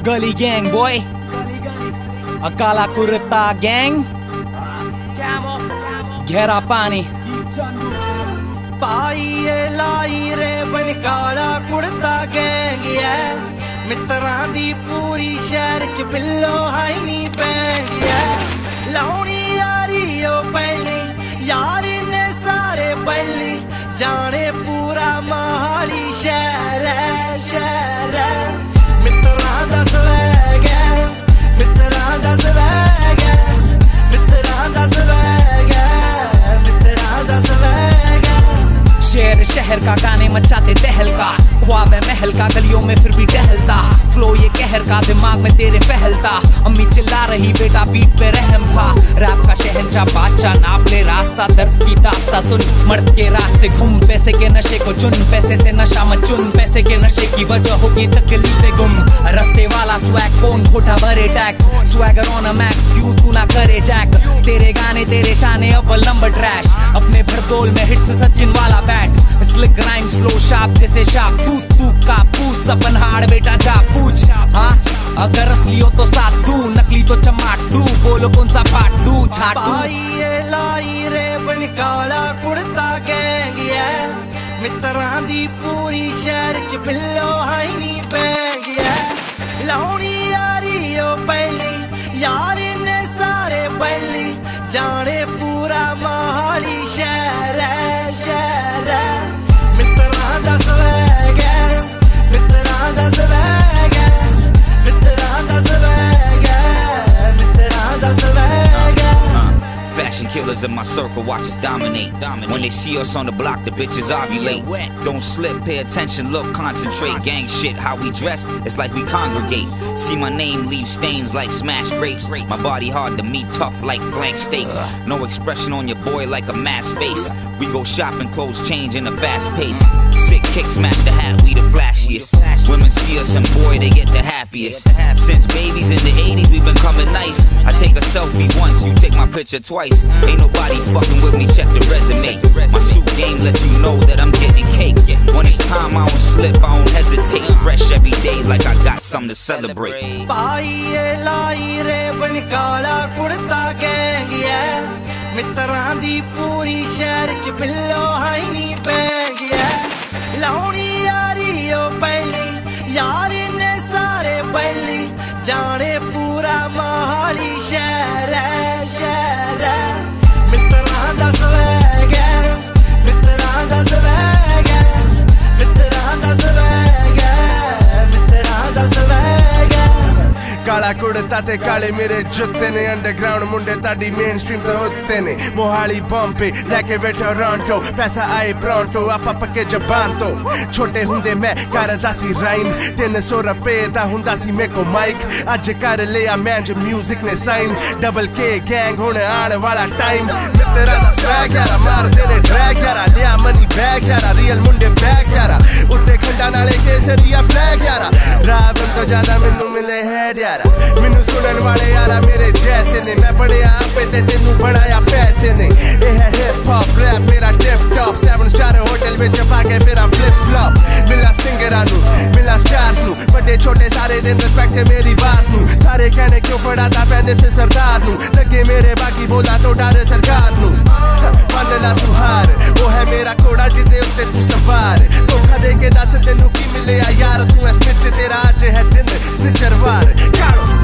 गली gang boy, काला kurta gang, गहरा पानी पाइए लाई रे बन काला कुर्ता गैंग है। मित्रां दी पूरी शहर च बिल्लो हाई नी बैंग है। लाउनी यारी ओ पहली यारी ने सारे पहली जाने पूरा मोहाली शहर है, शहर है। मित्रां दा स्वैग है, मित्रां दा स्वैग है, मित्रां दा स्वैग है, मित्रां दा स्वैग है। शेर शहर का गाने मचाते तहलका, ख्वाब है महल का गलियों में फिर भी टहलता। फ्लो ये कहर का दिमाग में तेरे फहलता। अम्मी चिल्ला रही बेटा बीट पे रहम था। रैप का शहंशाह बादशाह नाप ले रास्ता, दर्द की दास्ता सुन मर्द के रास्ते घूम। पैसे के नशे को चुन, पैसे से नशा मत चुन। पैसे के नशे की वजह होगी तकलीफे गुम। रस्ते वाला स्वैग कौन खोटा भरे tax, swagger on a max क्यों तू ना करे जैक। तेरे गाने तेरे शाने अव्वल नंबर ट्रैश, अपने भरतोल में हिट्स सचिन वाला bat. Slick rhymes flow sharp जैसे शार्प, तू का पूछ अपन हाड़ बेटा जा पूछ। हाँ अगर असली हो तो साथ तू, नकली तो चमाटू। बोलो कौन सा पाटू छाटू। पाइए लाई रे बन काला कुर्ता गैंग है। मित्रां दी पूरी शहर च बिल्लो हाई नी बैंग है। लाउनी यारी ओ पहली यारी ने सारे पहली जाने पूरा मोहाली शहर है, शहर है। मित्रां दा स्वैग है, मित्रां दा स्वैग है, मित्रां दा स्वैग है, मित्रां दा स्वैग है। Fashion killers in my circle watch us dominate. When they see us on the block, the bitches ovulate. Don't slip, pay attention, look, concentrate. Gang shit, how we dress, it's like we congregate. See my name, leave stains like smashed grapes. My body hard to meet, tough like flank steaks. No expression on your boy like a masked face. We go shopping, clothes change in a fast pace. Sick kicks match the hat, we the flashiest. Women see us and boy, they get the happiest. Since babies in the 80s, we've been coming nice. I take a selfie once, you take my picture twice. Ain't nobody fucking with me, check the resume. My suit game lets you know that I'm getting cake. When it's time, I don't slip, I don't hesitate. Fresh every day like I got something to celebrate. पाइए लाई रे बन काला kurta gang है। मित्रां दी पूरी शहर च बिल्लो high नी bang है। लाउनी यारी ओ पहली यारी ने सारे पहली जाने पूरा मोहाली शहर है, शहर है। मित्रां दा स्वैग है, मित्रां दा स्वैग है, मित्रां दा स्वैग है, मित्रां दा स्वैग है। काला कुर्ता ते काले मेरे जुत्ते ने। अंडरग्राउंड मुंडे ताड़ी मेन स्ट्रीम तो उत्ते ने। मोहाली बॉम्बे लेके वे टोरंटो, पैसा आए प्रॉन्टो आपा पक्के जबान तो। छोटे हुंदे मैं करदा सी राइम, 300 रुपए दा हुंदा सी मेरे को माइक। अज कर लिया मैं जो म्यूजिक ने साइन। डबल के गैंग हुण आने वाला टाइम। मित्रा दा स्वैग यारा मार देने ड्रैग यारा। लिया मनी बैग यारा, रियल मुंडे बैग यारा। उठे खंडा नाले के जरिया फ्लैग यारा। रावण तो ज्यादा मैनू मिले हेड यारा। मैनू सुनन वाले यारा मेरे जैसे ने। मैं पढ़िया आपे ते तेनू बनाया पैसे ने। ये है हिप हॉप रैप मेरा टिप टॉप। 7 स्टार होटल विच पाके फिर फ्लिप फ्लॉप। मिला सिंगरां नू मिला स्टार्स नू, बड़े छोटे सारे दिन रिस्पेक्ट मेरी बात नू। सारे कहने क्यों फड़ाता पैने से सरदार नू। लगे मेरे बाकी बोला तो डर सरकार नू। मन ला तू हार, वो है मेरा घोड़ा जिदे उत्ते तू सवार। धोखा दे के दस तेनू की मिले यार, तू है स्निच तेरा अज है दिन स्निचरवार।